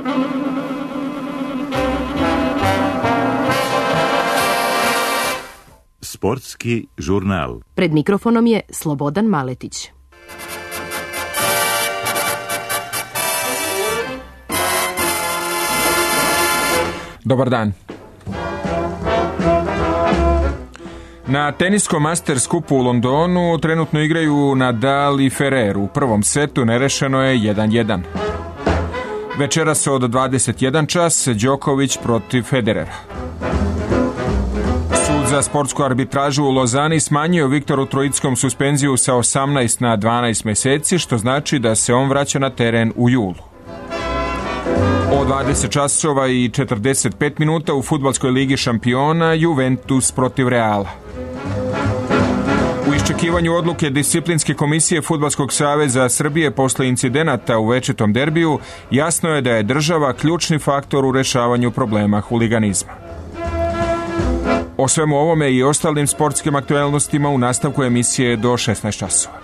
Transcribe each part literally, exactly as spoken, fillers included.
Sportski žurnal. Pred mikrofonom je Slobodan Maletić. Dobar dan. Na teniskom Masters kupu u Londonu trenutno igraju Nadal i Ferrer. U prvom setu nerešeno je jedan jedan. Večeras od dvadeset jedan čas Đoković protiv Federera. Sud za sportsku arbitražu u Lozani smanjio Viktoru Trojickom suspenziju sa osamnaest na dvanaest mjeseci, što znači da se on vraća na teren u julu. O dvadeset časova i četrdeset pet minuta u fudbalskoj ligi šampiona Juventus protiv Reala. U iščekivanju odluke disciplinske komisije Fudbalskog saveza Srbije posle incidenata u večitom derbiju, jasno je da je država ključni faktor u rešavanju problema huliganizma. O svemu ovome i ostalim sportskim aktualnostima u nastavku emisije do šesnaest časova.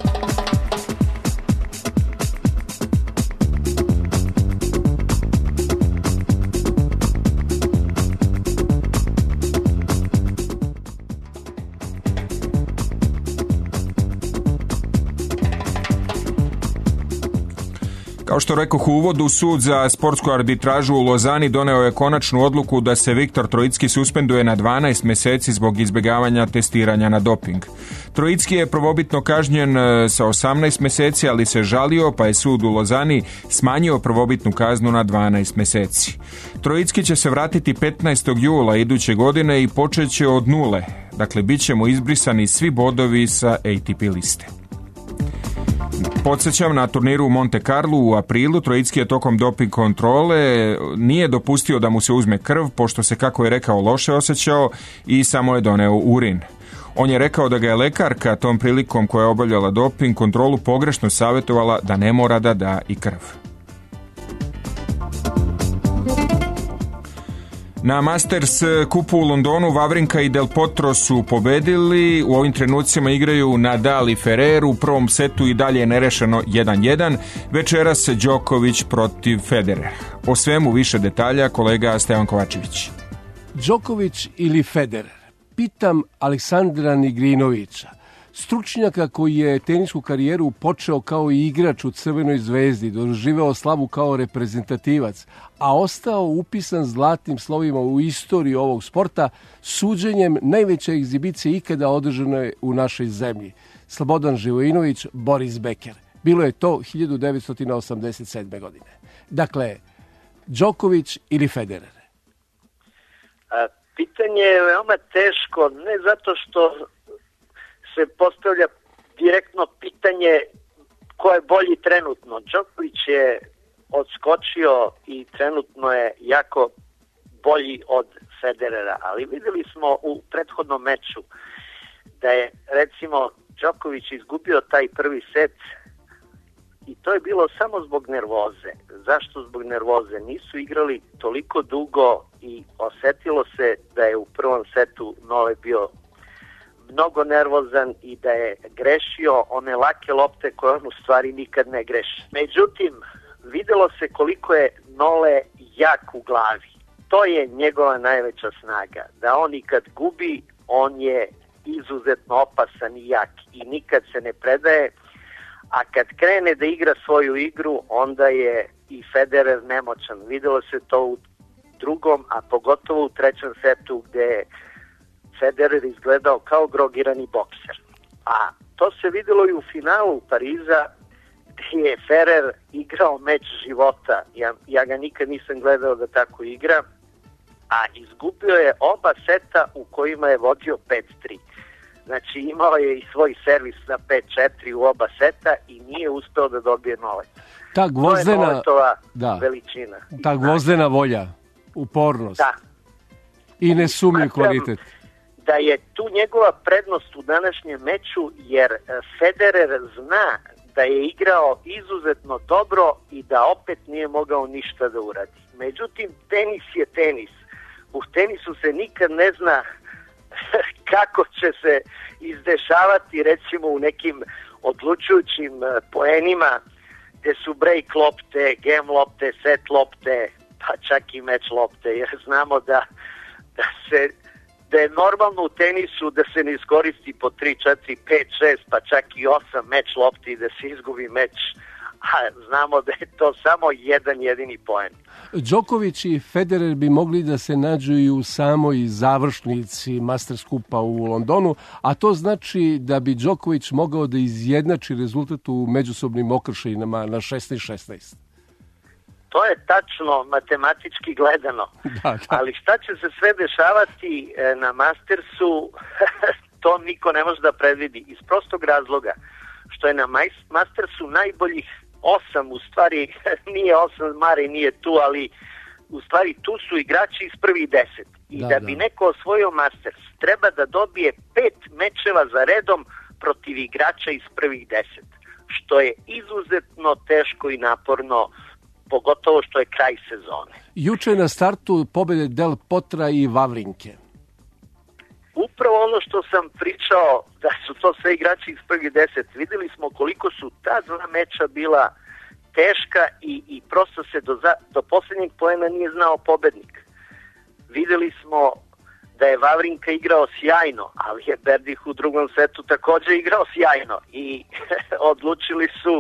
Kao što rekoh u uvodu, sud za sportsku arbitražu u Lozani doneo je konačnu odluku da se Viktor Trojicki suspenduje na dvanaest mjeseci zbog izbjegavanja testiranja na doping. Trojicki je prvobitno kažnjen sa osamnaest mjeseci, ali se žalio, pa je sud u Lozani smanjio prvobitnu kaznu na dvanaest mjeseci. Trojicki će se vratiti petnaestog jula iduće godine i počet će od nule, dakle bit će mu izbrisani svi bodovi sa A T P liste. Podsjećam, na turniru u Monte Carlo u aprilu Trojicki je tokom doping kontrole nije dopustio da mu se uzme krv, pošto se, kako je rekao, loše osjećao i samo je doneo urin. On je rekao da ga je lekarka tom prilikom koja je obavljala doping kontrolu pogrešno savjetovala da ne mora da da i krv. Na Masters kupu u Londonu Wawrinka i Del Potro su pobedili. U ovim trenucima igraju Nadal i Ferrer. U prvom setu i dalje je nerešeno jedan jedan. Večeras Đoković protiv Federera. O svemu više detalja kolega Stevan Kovačević. Đoković ili Federer? Pitam Aleksandra Nigrinovića, stručnjaka koji je tenisku karijeru počeo kao i igrač u Crvenoj zvezdi, doživeo slavu kao reprezentativac, a ostao upisan zlatnim slovima u istoriju ovog sporta suđenjem najveće egzibicije ikada održane u našoj zemlji. Slobodan Živojinović, Boris Becker. Bilo je to hiljadu devetsto osamdeset sedme. godine. Dakle, Đoković ili Federer? A, pitanje je veoma teško, ne zato što se postavlja direktno pitanje ko je bolji trenutno. Đoković je odskočio i trenutno je jako bolji od Federera, ali vidjeli smo u prethodnom meču da je recimo Đoković izgubio taj prvi set i to je bilo samo zbog nervoze. Zašto zbog nervoze? Nisu igrali toliko dugo i osetilo se da je u prvom setu Nole bio mnogo nervozan i da je grešio one lake lopte koje on u stvari nikad ne greši. Međutim, videlo se koliko je Nole jak u glavi. To je njegova najveća snaga. Da on i kad gubi, on je izuzetno opasan i jak i nikad se ne predaje. A kad krene da igra svoju igru, onda je i Federer nemoćan. Videlo se to u drugom, a pogotovo u trećem setu gde je Federer izgledao kao drogirani bokser. A to se vidjelo i u finalu Pariza gdje je Ferrer igrao meč života. Ja, ja ga nikad nisam gledao da tako igra, a izgubio je oba seta u kojima je vodio pet tri. Znači imao je i svoj servis na pet četiri u oba seta i nije uspeo da dobije Nolet. Ta gvozdena, to je Noletova da, veličina. Ta gvozdena volja, upornost da. I nesumnjiv kvalitet. Da je tu njegova prednost u današnjem meču, jer Federer zna da je igrao izuzetno dobro i da opet nije mogao ništa da uradi. Međutim, tenis je tenis. U tenisu se nikad ne zna kako će se izdešavati, recimo u nekim odlučujućim poenima, gde su break lopte, game lopte, set lopte, pa čak i meč lopte, jer znamo da, da se da je normalno u tenisu da se ne iskoristi po tri, četiri, pet, šest, pa čak i osam meč lopti i da se izgubi meč, a znamo da je to samo jedan jedini poen. Đoković i Federer bi mogli da se nađu i u samoj završnici Masters Kupa u Londonu, a to znači da bi Đoković mogao da izjednači rezultat u međusobnim okršajima na šesnaest šesnaest. To je tačno matematički gledano, da, da. Ali šta će se sve dešavati na Mastersu, to niko ne može da predvidi. Iz prostog razloga što je na Mastersu najboljih osam, u stvari nije osam, Mare nije tu, ali u stvari tu su igrači iz prvih deset. I da, da bi da. neko osvojio Masters, treba da dobije pet mečeva za redom protiv igrača iz prvih deset, što je izuzetno teško i naporno, pogotovo što je kraj sezone. Juče na startu pobede Del Potra i Vavrinke. Upravo ono što sam pričao, da su to sve igrači iz prvih deset. Videli smo koliko su ta dva meča bila teška i, i prosto se do, za, do posljednjeg poena nije znao pobednik. Videli smo da je Vavrinka igrao sjajno, ali je Berdih u drugom setu također igrao sjajno i odlučili su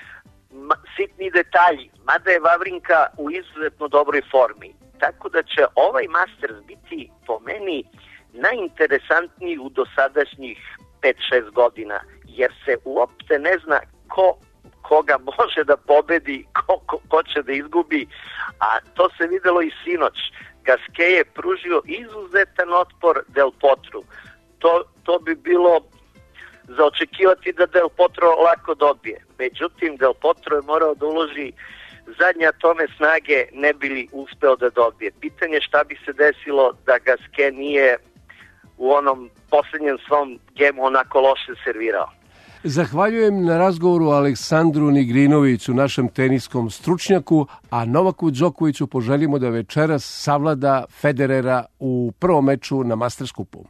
sitni detalji, mada je Vavrinka u izuzetno dobroj formi. Tako da će ovaj Masters biti po meni najinteresantniji u dosadašnjih pet šest godina, jer se uopšte ne zna ko koga može da pobedi, ko, ko, ko će da izgubi, a to se videlo i sinoć. Gasquet je pružio izuzetan otpor Del Potru. To, to bi bilo za očekivati da Del Potro lako dobije. Međutim, Del Potro je morao da uloži zadnje atome snage ne bi li uspeo da dobije. Pitanje šta bi se desilo da Gasquet nije u onom posljednjem svom gemu onako loše servirao. Zahvaljujem na razgovoru Aleksandru Nigrinoviću, našem teniskom stručnjaku, a Novaku Đokoviću poželimo da večeras savlada Federera u prvom meču na Masters Kupu.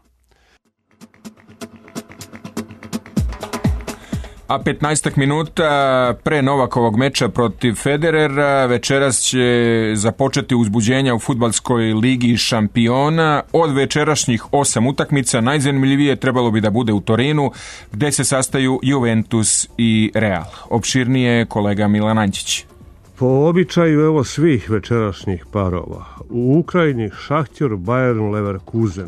A petnaestak minuta pre Novakovog meča protiv Federera večeras će započeti uzbuđenja u fudbalskoj ligi šampiona. Od večerašnjih osam utakmica najzanimljivije trebalo bi da bude u Torinu, gde se sastaju Juventus i Real. Opširnije kolega Milan Anđić. Po običaju evo svih večerašnjih parova. U Ukrajini Šahtjor, Bayern, Leverkusen.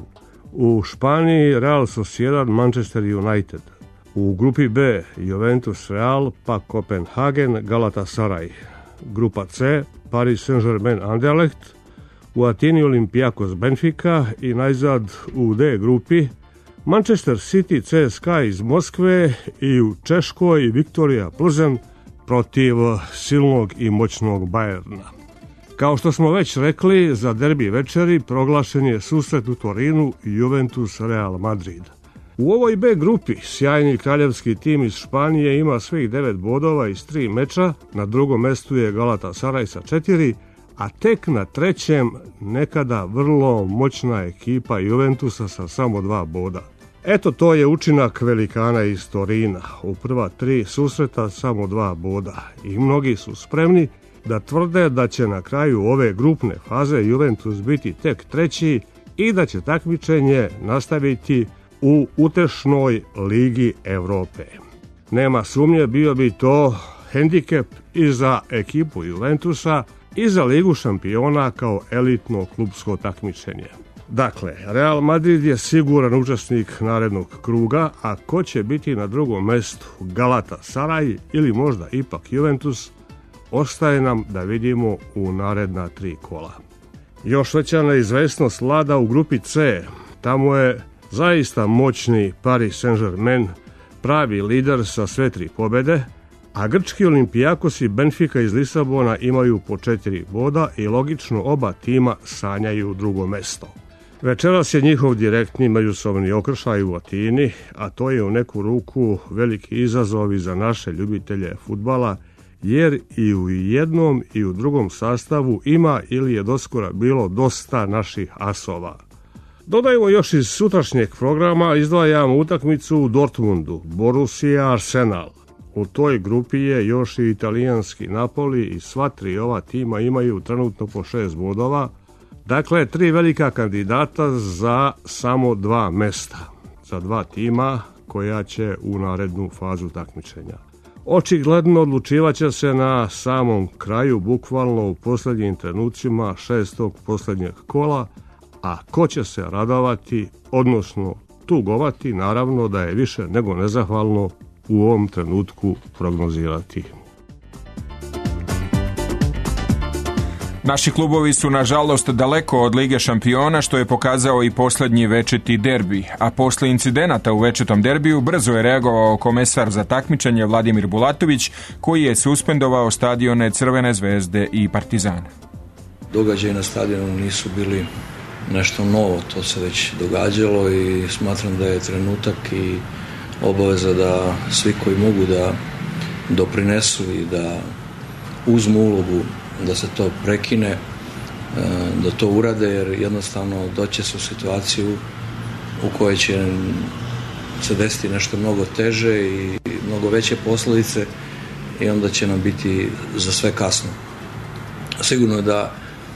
U Španiji Real Sociedad, Manchester United. U grupi B Juventus Real, pa Kopenhagen, Galatasaray. Grupa C Paris Saint-Germain Anderlecht, u Atini Olympiakos Benfica i najzad u D grupi Manchester City C S K A iz Moskve i u Češkoj Viktorija Plzen protiv silnog i moćnog Bayerna. Kao što smo već rekli, za derbi večeri proglašen je susret u Torinu Juventus Real Madrid. U ovoj B grupi sjajni kraljevski tim iz Španije ima svih devet bodova iz tri meča, na drugom mestu je Galatasaray sa četiri, a tek na trećem nekada vrlo moćna ekipa Juventusa sa samo dva boda. Eto, to je učinak velikana iz Torina. U prva tri susreta samo dva boda i mnogi su spremni da tvrde da će na kraju ove grupne faze Juventus biti tek treći i da će takmičenje nastaviti u utešnoj ligi Evrope. Nema sumnje, bio bi to hendikep i za ekipu Juventusa i za ligu šampiona kao elitno klubsko takmičenje. Dakle, Real Madrid je siguran učesnik narednog kruga, a ko će biti na drugom mestu, Galatasaray ili možda ipak Juventus, ostaje nam da vidimo u naredna tri kola. Još veća neizvesnost vlada u grupi C. Tamo je zaista moćni Paris Saint-Germain, pravi lider sa sve tri pobede, a grčki Olympiakos i Benfica iz Lisabona imaju po četiri boda i logično oba tima sanjaju drugo mesto. Večeras je njihov direktni međusobni okršaj u Atini, a to je u neku ruku veliki izazov i za naše ljubitelje fudbala, jer i u jednom i u drugom sastavu ima ili je doskora bilo dosta naših asova. Dodajmo još iz sutrašnjeg programa, izdvajamo utakmicu u Dortmundu, Borussia Arsenal. U toj grupi je još i italijanski Napoli i sva tri ova tima imaju trenutno po šest bodova. Dakle, tri velika kandidata za samo dva mesta, za dva tima koja će u narednu fazu takmičenja. Očigledno odlučivaće se na samom kraju, bukvalno u posljednjim trenucima šestog posljednjeg kola, a ko će se radovati, odnosno tugovati, naravno da je više nego nezahvalno u ovom trenutku prognozirati. Naši klubovi su nažalost daleko od Lige šampiona, što je pokazao i posljednji večiti derbi, a posle incidenata u večitom derbiju brzo je reagovao komesar za takmičenje Vladimir Bulatović, koji je suspendovao stadione Crvene zvezde i Partizana. Događaji na stadionu nisu bili nešto novo, to se već događalo i smatram da je trenutak i obaveza da svi koji mogu da doprinesu i da uzmu ulogu da se to prekine, da to urade, jer jednostavno doće se u situaciju u kojoj će se desiti nešto mnogo teže i mnogo veće posljedice i onda će nam biti za sve kasno. Sigurno je da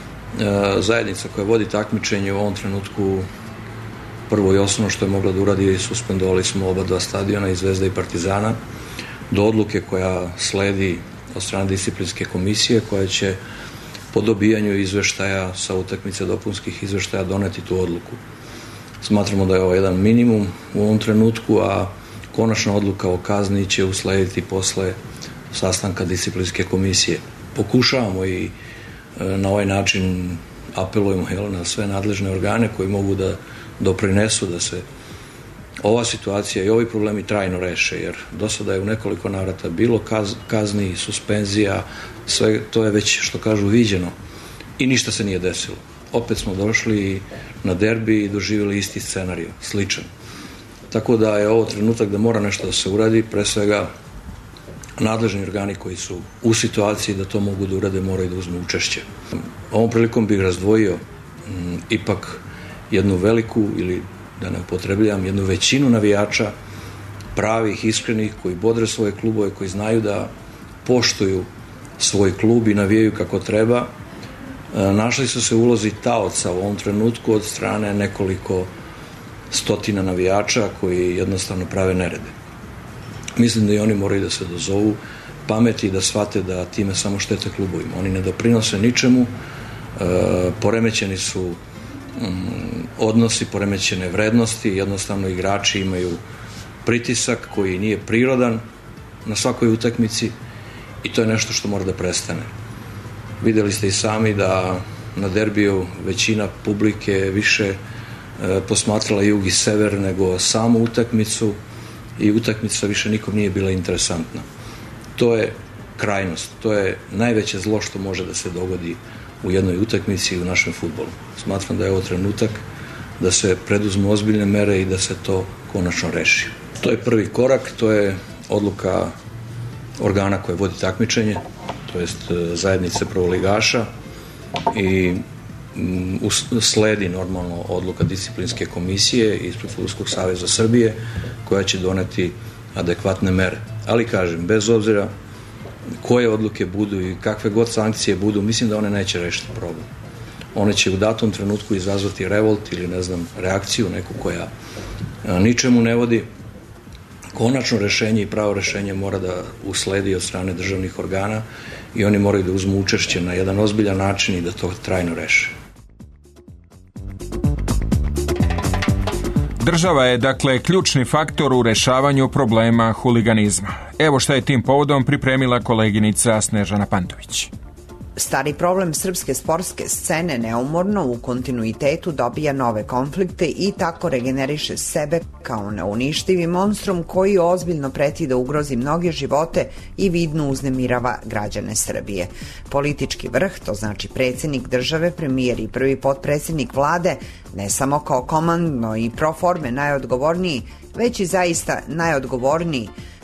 zajednica koja vodi takmičenje u ovom trenutku prvo i osnovno što je mogla da uradi, suspendovali smo oba dva stadiona i Zvezda i Partizana do odluke koja sledi od strane disciplinske komisije koja će po dobijanju izveštaja sa utakmice dopunskih izveštaja doneti tu odluku. Smatramo da je ovo jedan minimum u ovom trenutku, a konačna odluka o kazni će uslediti posle sastanka disciplinske komisije. Pokušavamo i na ovaj način apelujemo jel, na sve nadležne organe koji mogu da doprinesu da se ova situacija i ovi problemi trajno reše, jer do sada je u nekoliko navrata bilo kaz, kazni, suspenzija, sve to je već, što kažu, viđeno i ništa se nije desilo. Opet smo došli na derbi i doživjeli isti scenarij, sličan. Tako da je ovo trenutak da mora nešto da se uradi, pre svega nadležni organi koji su u situaciji da to mogu da urade moraju da uzmu učešće. Ovom prilikom bih razdvojio m, ipak jednu veliku, ili da ne upotrebljam, jednu većinu navijača, pravih, iskrenih, koji bodre svoje klubove, koji znaju da poštuju svoj klub i navijaju kako treba. E, našli su se u ulozi taoca u ovom trenutku od strane nekoliko stotina navijača koji jednostavno prave nerede. Mislim da i oni moraju da se dozovu pameti i da shvate da time samo štete klubovima. Oni ne doprinose ničemu, e, poremećeni su odnosi, poremećene vrednosti, jednostavno igrači imaju pritisak koji nije prirodan na svakoj utakmici i to je nešto što mora da prestane. Videli ste i sami da na derbiju većina publike više e, posmatrala jug i sever nego samu utakmicu i utakmica više nikom nije bila interesantna. To je krajnost, to je najveće zlo što može da se dogodi u jednoj utakmici i u našem fudbalu. Smatram da je ovo trenutak da se preduzmu ozbiljne mere i da se to konačno reši. To je prvi korak, to je odluka organa koje vodi takmičenje, to jest zajednice prvoligaša i sledi normalno odluka disciplinske komisije ispred Fudbalskog saveza Srbije koja će doneti adekvatne mere. Ali kažem, bez obzira koje odluke budu i kakve god sankcije budu, mislim da one neće rešiti problem. One će u datom trenutku izazvati revolt ili ne znam, reakciju neku koja ničemu ne vodi. Konačno rešenje i pravo rešenje mora da usledi od strane državnih organa i oni moraju da uzmu učešće na jedan ozbiljan način i da to trajno reše. Država je, dakle, ključni faktor u rešavanju problema huliganizma. Evo šta je tim povodom pripremila koleginica Snežana Pantović. Stari problem srpske sportske scene neumorno u kontinuitetu dobija nove konflikte i tako regeneriše sebe kao neuništivi monstrum koji ozbiljno preti da ugrozi mnoge živote i vidno uznemirava građane Srbije. Politički vrh, to znači predsjednik države, premijer i prvi potpredsjednik vlade, ne samo kao komandno i pro forme najodgovorniji, već i zaista najodgovorniji,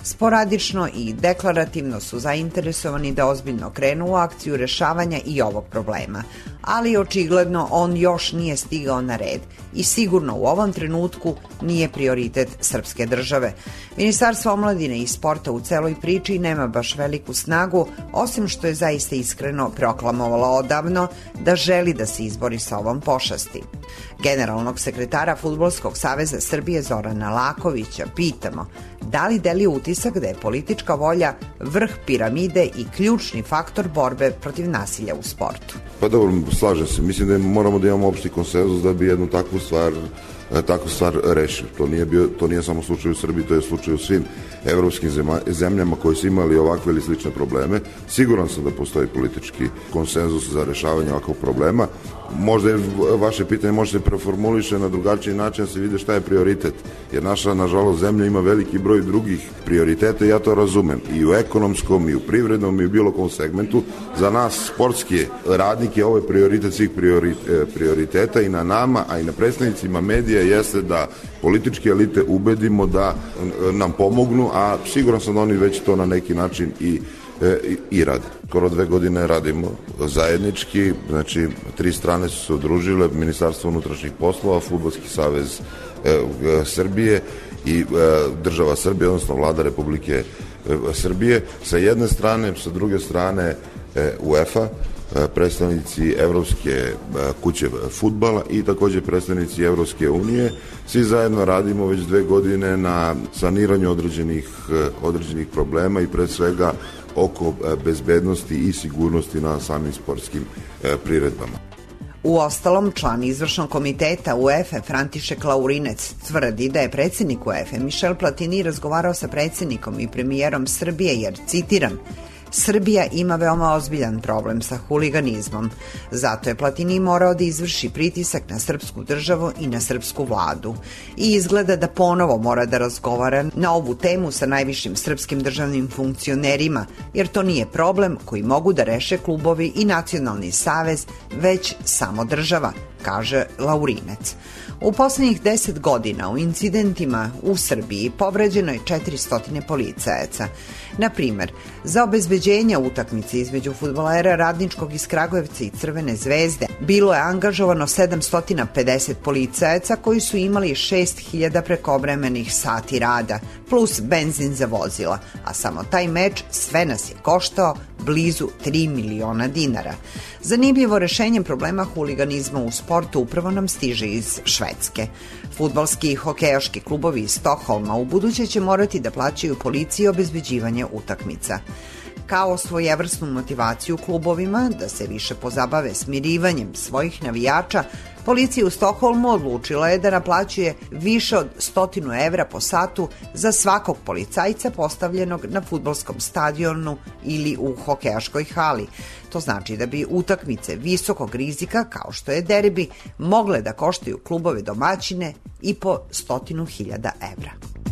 Sporadično i deklarativno su zainteresovani da ozbiljno krenu u akciju rešavanja i ovog problema, ali očigledno on još nije stigao na red i sigurno u ovom trenutku nije prioritet srpske države. Ministarstvo omladine i sporta u celoj priči nema baš veliku snagu, osim što je zaista iskreno proklamovalo odavno da želi da se izbori sa ovom pošasti. Generalnog sekretara Fudbalskog saveza Srbije Zorana Lakovića pitamo da li deli utisak da je politička volja vrh piramide i ključni faktor borbe protiv nasilja u sportu. Pa dobro, slažem se. Mislim da moramo da imamo opšti konsenzus da bi jednu takvu stvar takvu stvar rešili. To nije, bio, to nije samo slučaj u Srbiji, to je slučaj u svim evropskim zemljama koji su imali ovakve ili slične probleme. Siguran sam da postoji politički konsenzus za rešavanje ovakvog problema. Možda je vaše pitanje može se preformuliše na drugačiji način da se vide šta je prioritet. Jer naša, nažalost, zemlja ima veliki broj drugih prioriteta i ja to razumem. I u ekonomskom, i u privrednom, i u bilo kom segmentu. Za nas, sportske radnike, ovo je prioritet svih prioriteta i na nama, a i na predstavnicima medija jeste da političke elite ubedimo da nam pomognu, a siguran sam da oni već to na neki način i I, i rade. Skoro dve godine radimo zajednički, znači tri strane su se udružile, Ministarstvo unutrašnjih poslova, Fudbalski savez e, Srbije i e, država Srbije, odnosno vlada Republike e, Srbije. Sa jedne strane, sa druge strane e, UEFA, e, predstavnici Evropske e, kuće fudbala i takođe predstavnici Evropske unije. Svi zajedno radimo već dve godine na saniranju određenih, e, određenih problema i pre svega oko bezbednosti i sigurnosti na samim sportskim priredbama. U ostalom, član izvršnog komiteta UEFA František Laurinec tvrdi da je predsjednik UEFA Michel Platini razgovarao sa predsjednikom i premijerom Srbije jer, citiram, Srbija ima veoma ozbiljan problem sa huliganizmom. Zato je Platini morao da izvrši pritisak na srpsku državu i na srpsku vladu. I izgleda da ponovo mora da razgovara na ovu temu sa najvišim srpskim državnim funkcionerima, jer to nije problem koji mogu da reše klubovi i nacionalni savez, već samo država, kaže Laurinec. U poslednjih deset godina u incidentima u Srbiji povređeno je četiristo policajaca. Na primer, za obezbeđenje utakmice između fudbalera Radničkog iz Kragujevca i Crvene zvezde bilo je angažovano sedamsto pedeset policajaca koji su imali šest hiljada prekovremenih sati rada, plus benzin za vozila, a samo taj meč sve nas je koštao blizu tri miliona dinara. Zanimljivo rešenje problema huliganizma u sportu upravo nam stiže iz Švedske. Fudbalski i hokejaški klubovi iz Stokholma u buduće će morati da plaćaju policiji obezbeđivanje utakmica. Kao svojevrsnu motivaciju klubovima da se više pozabave smirivanjem svojih navijača, policija u Stokholmu odlučila je da naplaćuje više od stotinu evra po satu za svakog policajca postavljenog na fudbalskom stadionu ili u hokejaškoj hali. To znači da bi utakmice visokog rizika, kao što je derbi, mogle da koštaju klubove domaćine i po stotinu hiljada evra.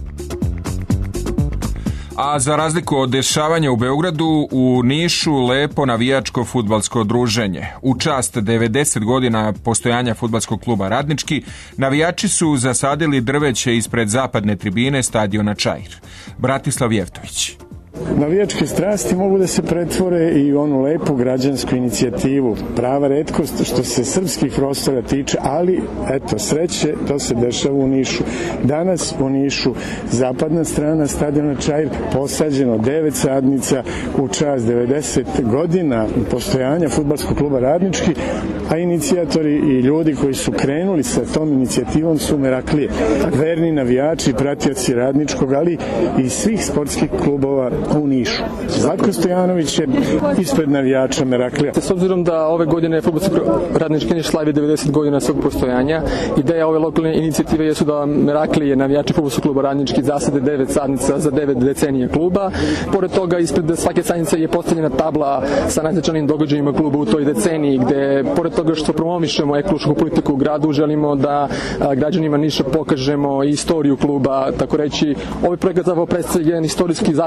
A za razliku od dešavanja u Beogradu, u Nišu lepo navijačko fudbalsko druženje. U čast devedeset godina postojanja fudbalskog kluba Radnički, navijači su zasadili drveće ispred zapadne tribine stadiona Čair. Bratislav Jevtović. Navijačke strasti mogu da se pretvore i u onu lepu građansku inicijativu. Prava retkost što se srpskih prostora tiče, ali eto, sreće, to se dešava u Nišu. Danas u Nišu zapadna strana stadiona Čair posađeno devet sadnica u čast devedeset godina postojanja fudbalskog kluba Radnički, a inicijatori i ljudi koji su krenuli sa tom inicijativom su Meraklije. Verni navijači, pratioci Radničkog, ali i svih sportskih klubova u Nišu. Zlatko Stojanović je ispred navijača Meraklija. S obzirom da ove godine fudbalski Radnički Niš slavi devedeset godina svog postojanja, ideja ove lokalne inicijative jesu da Meraklije, navijači fudbalskog kluba Radnički, zasade devet sadnica za devet decenije kluba. Pored toga, ispred svake sadnice je postavljena tabla sa najznačajnijim događajima kluba u toj deceniji, gde, pored toga što promovišemo ekološku politiku u gradu, želimo da građanima Niša pokažemo istoriju kluba, tako reći, ovaj projekat zapravo predstavlja jedan istorijski zapis kluba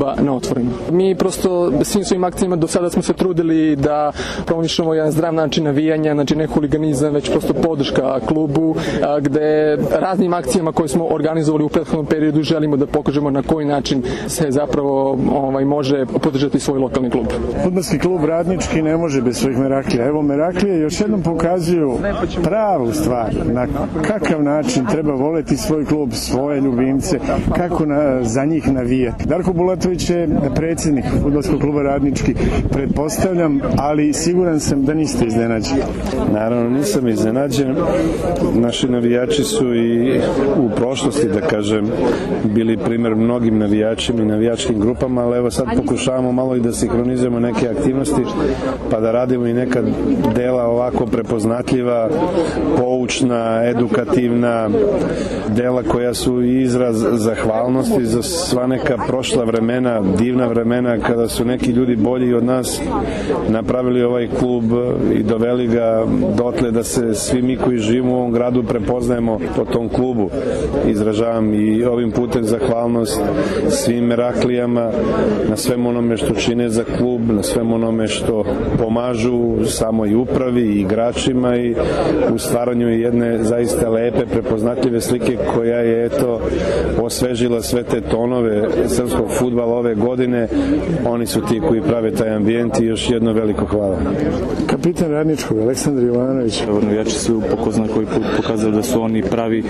kluba na otvoreno. Mi prosto svim svojim akcijama do sada smo se trudili da promovišemo jedan zdrav način navijanja, znači ne huliganizam, već prosto podrška klubu, gde raznim akcijama koje smo organizovali u prethodnom periodu želimo da pokažemo na koji način se zapravo ovaj, može podržati svoj lokalni klub. Fudbalski klub Radnički ne može bez svojih Meraklija. Evo, Meraklije još jednom pokazuju pravu stvar, na kakav način treba voleti svoj klub, svoje ljubimce, kako na, za njih navijati. Darko Bulatović je predsjednik Fudbalskog kluba Radnički, pretpostavljam, ali siguran sam da niste iznenađeni. Naravno, nisam iznenađen. Naši navijači su i u prošlosti, da kažem, bili primjer mnogim navijačima i navijačkim grupama, ali evo sad pokušavamo malo i da sinhronizujemo neke aktivnosti, pa da radimo i neka dela ovako prepoznatljiva, poučna, edukativna, dela koja su izraz zahvalnosti za sva neka prošla vremena, divna vremena, kada su neki ljudi bolji od nas napravili ovaj klub i doveli ga dotle da se svi mi koji živimo u ovom gradu prepoznajemo po tom klubu. Izražavam i ovim putem zahvalnost svim Meraklijama na svem onome što čine za klub, na svem onome što pomažu samoj upravi i igračima i u stvaranju jedne zaista lepe, prepoznatljive slike koja je eto osvežila sve te tonove srpskog fudbala ove godine. Oni su ti koji prave taj ambijent i još jedno veliko hvala. Kapitan Radničkog, Aleksandar Jovanović. Navijači su po ko zna koji put pokazali da su oni pravi.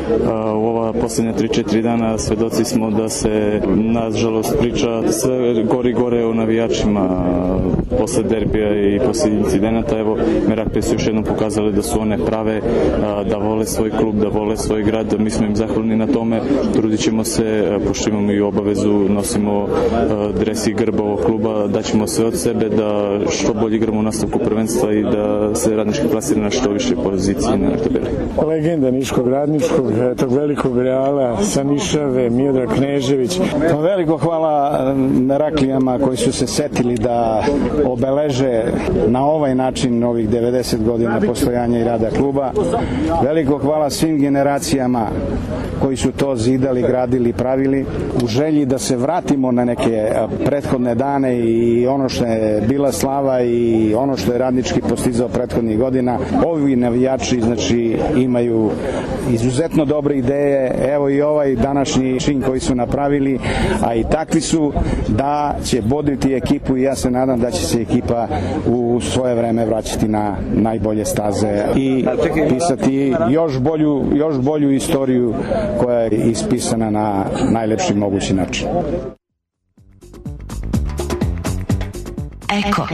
U ova posljednja tri četiri dana svedoci smo da se nažalost priča sve gore i gore o navijačima posle derbija i posle incidenata. Evo, Meraklije su još jednom pokazali da su one prave, da vole svoj klub, da vole svoj grad. Mi smo im zahvalni na tome. Trudit ćemo se, pošto imamo i obavezu, nosimo dres i grb ovog kluba, daćemo sve od sebe da što bolje igramo u nastavku prvenstva i da se Radnički plasira na što više pozicije na tabeli. Legenda Niškog Radničkog, tog velikog Reala, Sanišave, Miodrag Knežević. Veliko hvala Meraklijama koji su se setili da obeleže na ovaj način ovih devedeset godina postojanja i rada kluba. Veliko hvala svim generacijama koji su to zidali, gradili, pravili u želji da se vratimo na neke prethodne dane i ono što je bila slava i ono što je Radnički postizao prethodnih godina. Ovi navijači znači imaju izuzetno dobre ideje, evo i ovaj današnji čin koji su napravili, a i takvi su da će bodriti ekipu i ja se nadam da će se ekipa u svoje vreme vraćati na najbolje staze i pisati još bolju, još bolju istoriju koja je ispisana na najlepši mogući način. Eko.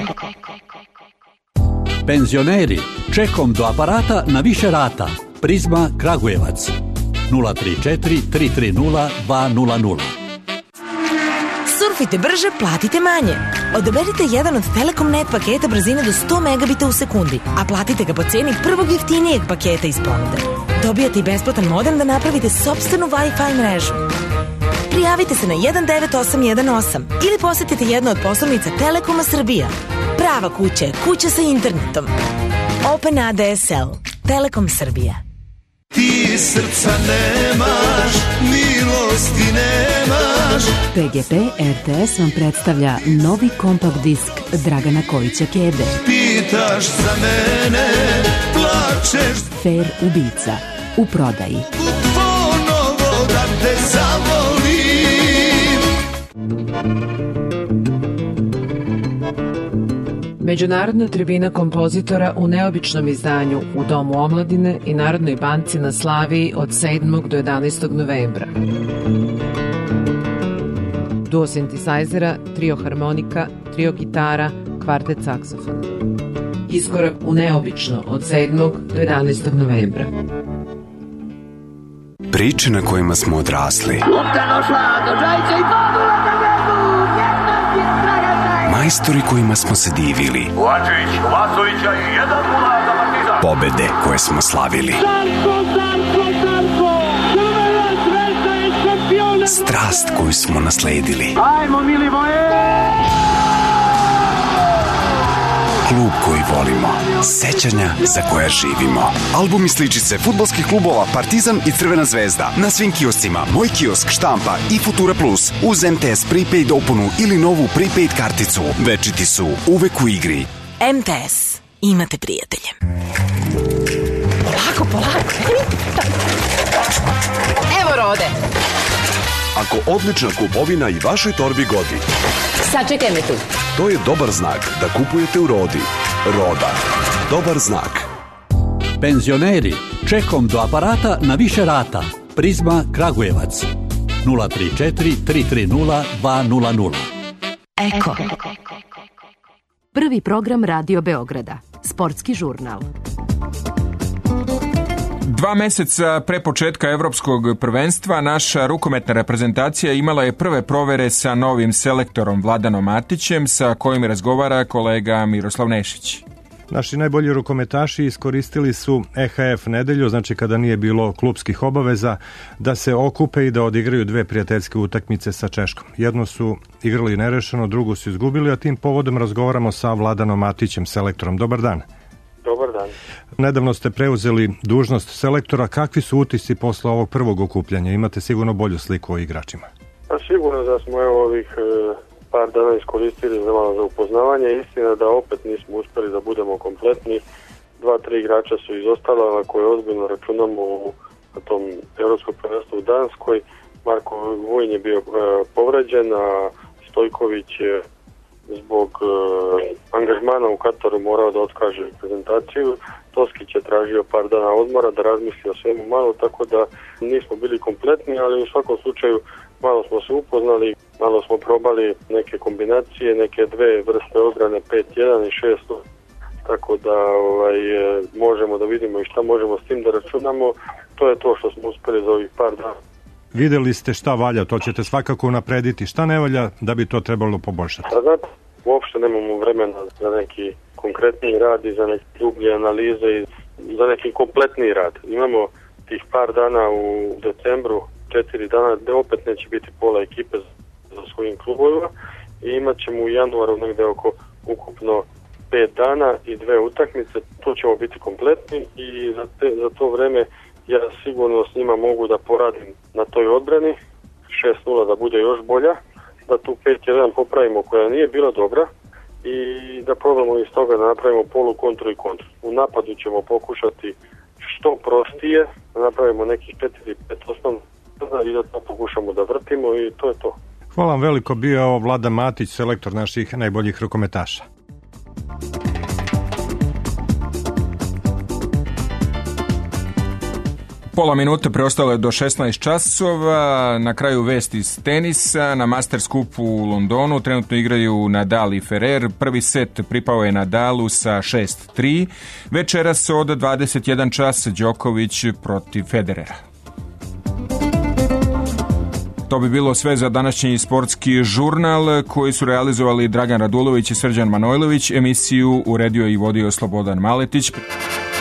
Penzioneri, čekom do aparata na više rata. Prizma Kragujevac nula tri četiri tri tri nula dva nula nula. Surfite brže, platite manje. Odaberite jedan od Telekom Net paketa brzine do sto megabita u sekundi, a platite ga po ceni prvog jeftinijeg paketa iz ponude. Dobijate i besplatan modem da napravite sopstvenu Wi-Fi mrežu. Prijavite se na jedan devet osam jedan osam ili posetite jednu od poslovnica Telekoma Srbija. Prava kuća je kuća sa internetom. Open A D S L. Telekom Srbija. Ti srca nemaš, milosti nemaš. P G P R T S vam predstavlja novi kompakt disk Dragana Kojića Kebe. Pitaš za mene, plačeš. Fair ubica u prodaji. Ponovo da te zavolim. Međunarodna tribina kompozitora u neobičnom izdanju u Domu omladine i Narodnoj banci na Slaviji od sedmog do jedanaestog novembra. Duo sintisajzera, trio harmonika, trio gitara, kvartet saksofona. Iskorak u neobično od sedmog do jedanaestog novembra. Priče na kojima smo odrasli. Majstori kojima smo se divili. Pobede koje smo slavili. Strast koju smo nasledili. klub koji volimo, sećanja za koje živimo. Albumi sličice fudbalskih klubova Partizan i Crvena zvezda na svim kioscima Moj kiosk, Štampa i Futura Plus uz em te es prepaid oponu ili novu prepaid karticu. Večiti su uvek u igri. em te es. Imate prijatelje. Polako, polako. Evo Rode. Ako odlična kupovina i vašoj torbi godi, sačekaj me tu. To je dobar znak da kupujete u Rodi. Roda. Dobar znak. Penzioneri, čekom do aparata na više rata. Prizma Kragujevac. nula tri četiri tri tri nula dva nula nula. Eko. Prvi program Radio Beograda. Sportski žurnal. Dva meseca pre početka evropskog prvenstva naša rukometna reprezentacija imala je prve provere sa novim selektorom Vladanom Matićem, sa kojim razgovara kolega Miroslav Nešić. Naši najbolji rukometaši iskoristili su e ha ef nedelju, znači kada nije bilo klubskih obaveza, da se okupe i da odigraju dve prijateljske utakmice sa Češkom. Jednu su igrali nerešeno, drugu su izgubili, a tim povodom razgovaramo sa Vladanom Matićem, selektorom. Dobar dan. Dobar dan. Nedavno ste preuzeli dužnost selektora. Kakvi su utisci posle ovog prvog okupljanja? Imate sigurno bolju sliku o igračima. Pa sigurno da smo evo ovih e, par dana iskoristili za malo za upoznavanje. Istina da opet nismo uspeli da budemo kompletni. Dva, tri igrača su izostala, na koje ozbiljno računamo u na tom evropskom prvenstvu u Danskoj. Marko Vujin je bio e, povređen, a Stojković je zbog e, angažmana u Kataru morao da otkaže prezentaciju. Toskić je tražio par dana odmora da razmisli o svemu malo, tako da nismo bili kompletni, ali u svakom slučaju malo smo se upoznali, malo smo probali neke kombinacije, neke dve vrste odbrane, pet jedan i šest, tako da ovaj, možemo da vidimo i šta možemo s tim da računamo. To je to što smo uspeli za ovih par dana. Videli ste šta valja, to ćete svakako naprediti. Šta ne valja da bi to trebalo poboljšati? Da, znate, uopšte nemamo vremena za neki konkretni rad i za neke dublje analize i za neki kompletni rad. Imamo tih par dana u decembru, četiri dana, gde opet neće biti pola ekipe za svojim klubovima i imat ćemo u januaru negde oko ukupno pet dana i dve utakmice. Tu ćemo biti kompletni i za, te, za to vreme ja sigurno s njima mogu da poradim na toj odbrani, šest nula da bude još bolja, da tu pet jedan popravimo koja nije bila dobra i da probamo iz toga da napravimo polu kontru i kontru. U napadu ćemo pokušati što prostije, da napravimo nekih četiri pet osnovnih i da to pokušamo da vrtimo i to je to. Hvala vam veliko, bio je ovo Vladan Matić, selektor naših najboljih rukometaša. Pola minuta preostalo je do šesnaest časova. Na kraju vesti iz tenisa. Na Masters Cupu u Londonu trenutno igraju Nadal i Ferrer. Prvi set pripao je Nadalu sa šest tri. Večeras od dvadeset jedan čas Đoković protiv Federera. To bi bilo sve za današnji sportski žurnal koji su realizovali Dragan Radulović i Srđan Manojlović. Emisiju uredio i vodio Slobodan Maletić.